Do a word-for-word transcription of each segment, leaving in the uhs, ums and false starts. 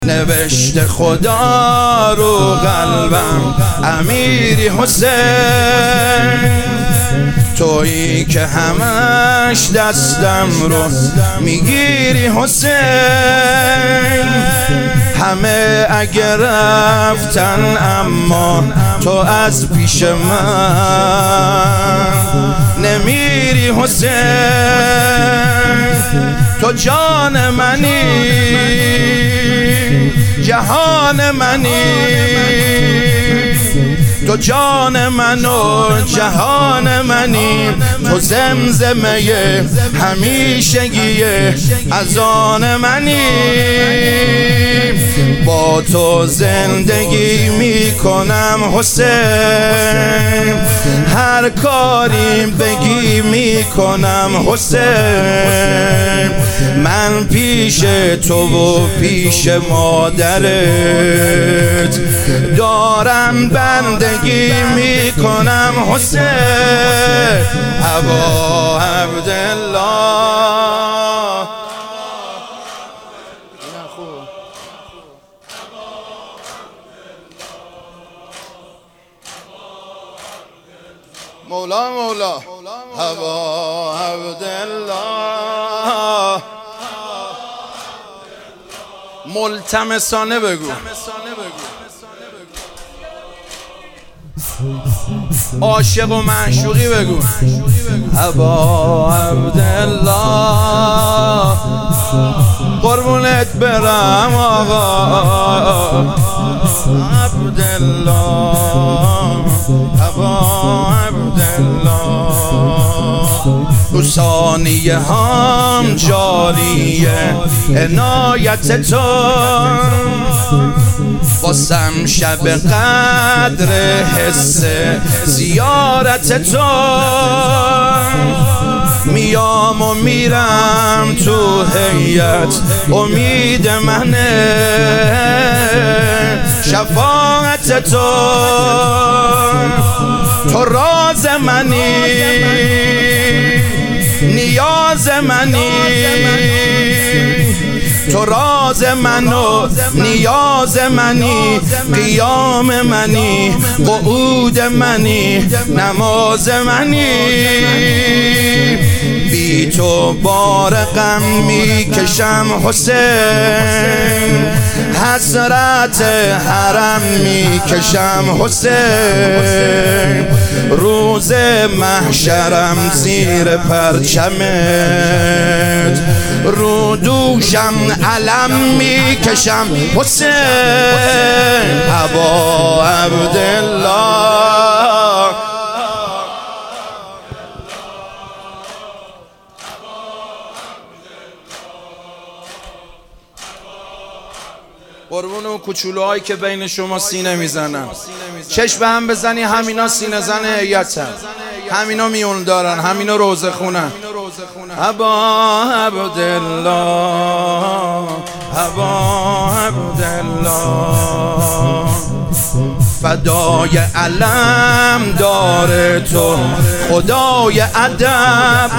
نوشته خدا رو قلبم امیری حسین، تویی که همش دستم رو میگیری حسین. همه اگر رفتن اما تو از پیش من نمیری حسین. تو جان منی، جهان منی، تو جان من و جهان منی. تو زمزمه همیشگی از آن منی. با تو زندگی میکنم حسین، هر کاری بگی میکنم حسین. من پیش تو و پیش مادرت دارم بندگی میکنم حسین. ابا عبدالله مولا مولا ابا عبدالله. ملتمسانه بگو، عاشق و معشوقی بگو. ابا عبدالله قربونت برم آقا عبدالله. ابا عبدالله تو ثانیه هم جاریه عنایت تو، واسم شب قدر حس زیارت تو. میام و میرم تو هیئت امید منه شفاعت تو. تو راز منی، نیاز منی، تو راز من و نیاز منی. قیام منی، قعود منی، نماز منی. بی تو بار غم میکشم حسین، حسرت حرم میکشم حسین. روز محشرم زیر پرچمت رو دوشم علم میکشم حسین. ابا عبدالله قربون اون کوچولوهایی که بین شما سینه میزنن، چشم به هم بزنی همینا سینه زن هیئتن، همینا میون دارن، همینا روزه خونن. ابا عبدالله، ابا عبدالله فدای علم دار تو خدای ادب.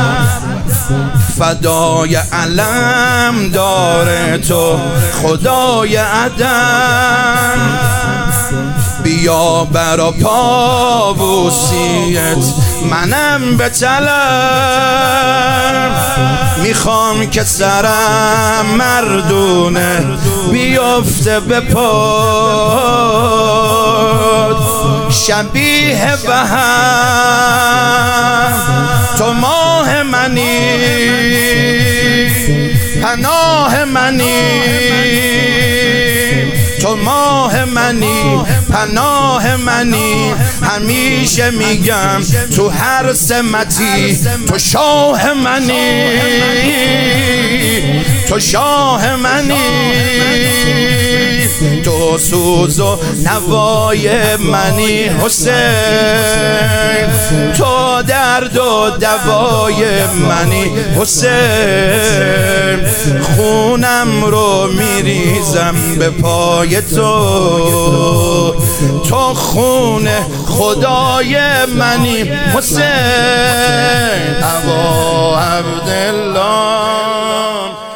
فدای علم دار تو خدای ادب. بیا برا پابوسیت منم به طلب. میخوام که سرم مردونه بیفته به پاد. شبیه به هم تو ماه منی، پناه منی، تو ماه منی، پناه منی. همیشه میگم تو هر سمتی تو شاه منی، تو شاه منی. تو سوز و نوای منی حسین، تو درد و دوای منی حسین. خونم رو میریزم به پای تو، تو خون خدای منی حسین. ابا عبدالله